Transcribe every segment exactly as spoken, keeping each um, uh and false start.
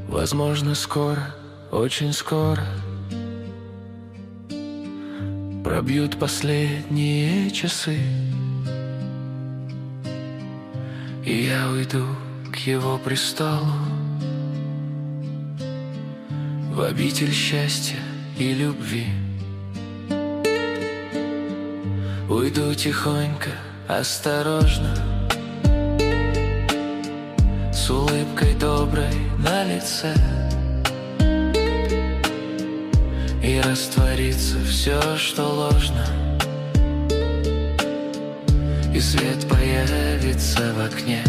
Возможно, скоро, очень скоро пробьют последние часы, и я уйду к его престолу, в обитель счастья и любви. Уйду тихонько, осторожно, с улыбкой доброй на лице, и растворится все, что ложно, и свет появится в окне.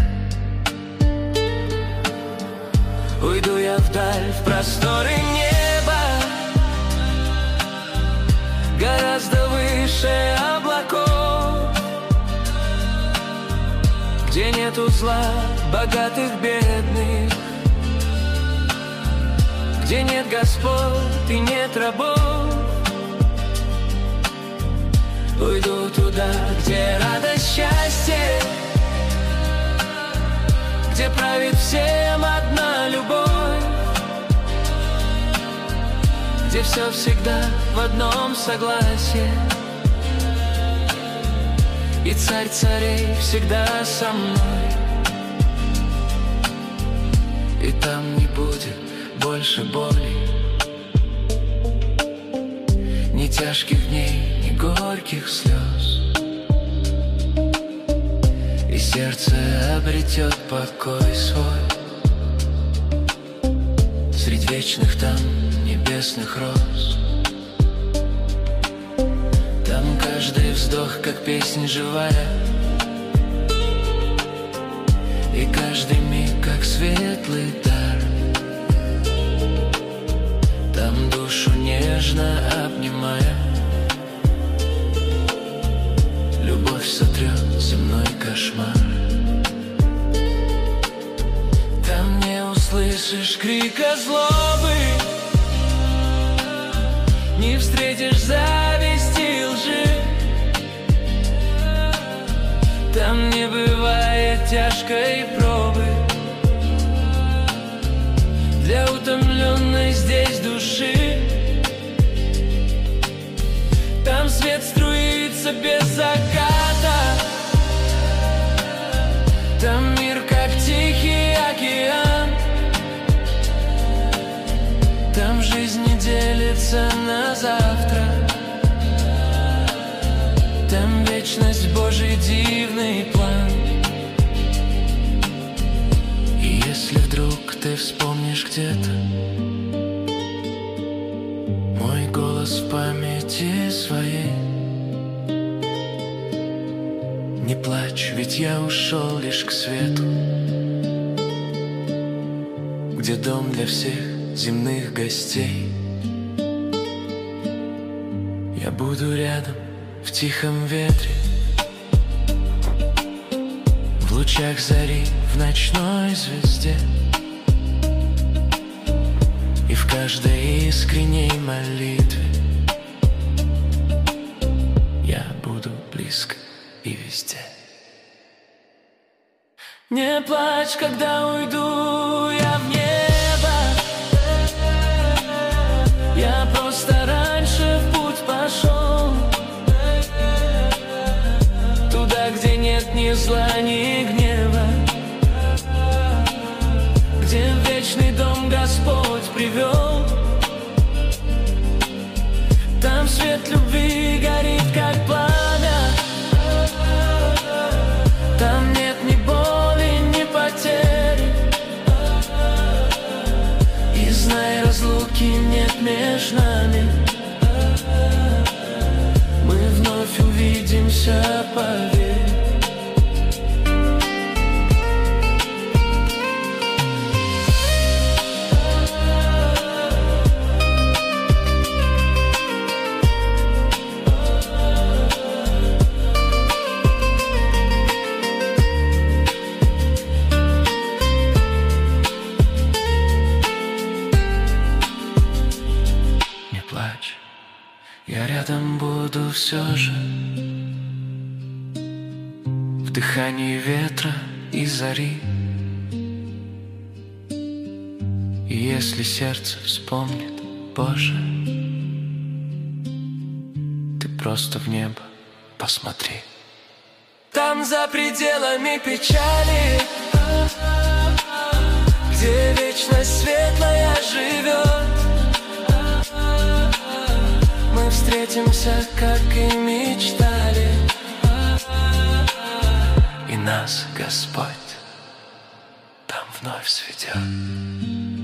Уйду я вдаль, в просторы неба, гораздо выше облаков, где нету зла, богатых, бедных, где нет господ и нет рабов. Уйду туда, где радость, счастье, где правит всем одна любовь, где все всегда в одном согласии, и царь царей всегда со мной. И там не будет больше боли, ни тяжких дней, ни горьких слез, и сердце обретет покой свой средь вечных там небесных роз. Там каждый вздох, как песнь живая, и каждый миг, как светлый дар. Там душу нежно обнимая, любовь сотрет земной кошмар. Там не услышишь крика злобы, не встретишь зависти и лжи. Там не бывает тяжкой пробы для утомленной здесь души. Там свет струится без заката, там мир как тихий океан, там жизнь не делится на завтра, там вечность Божий дивный план. И если вдруг ты вспомнишь где-то мой голос в памяти своей, не плачь, ведь я ушел лишь к свету, где дом для всех земных гостей. Я буду рядом в тихом ветре, в лучах зари, в ночной звезде, и в каждой искренней молитве я буду близко и везде. Не плачь, когда уйду я в небо, я просто раньше в путь пошел, туда, где нет ни зла, ни гнева, где в вечный дом Господь привел. Там свет любви горит, как пламя, там нет ни боли, ни потери, и знай, разлуки нет между нами. Мы вновь увидимся, поверь. Я рядом буду все же, в дыхании ветра и зари, И если сердце вспомнит, Боже, ты просто в небо посмотри. Там за пределами печали, где вечность светлая живет, мы встретимся, как и мечтали, и нас Господь там вновь сведет.